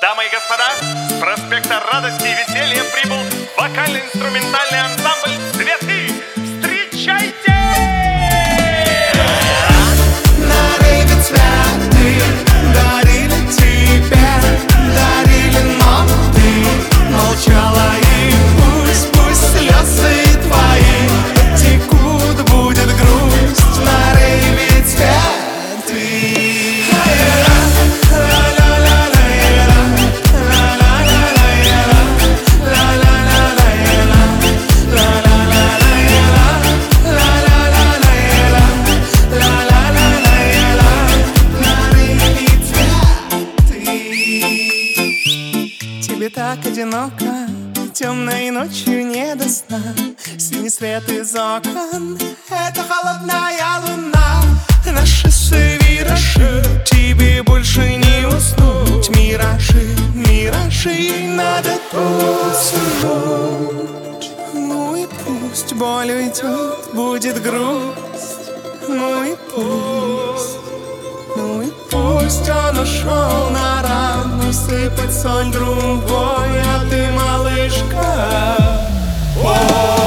Дамы и господа, с проспекта Радости и Веселья прибыл вокально-инструментальный ансамбль «Цветы». Встречайте! На рейве цветы дарили тебе, дарили, но ты молчала. И пусть слезы твои текут, будет грусть на рейве цветы. Тебе так одиноко, темной ночью не до сна. Синий свет из окон, это холодная луна. На шоссе виражи, тебе больше не уснуть. Миражи, миражи, надо уснуть. Ну и пусть боль уйдет, будет грусть. Ну и пусть, ну и пусть он ушел на рану сыпать соль другой, а ты, малышка,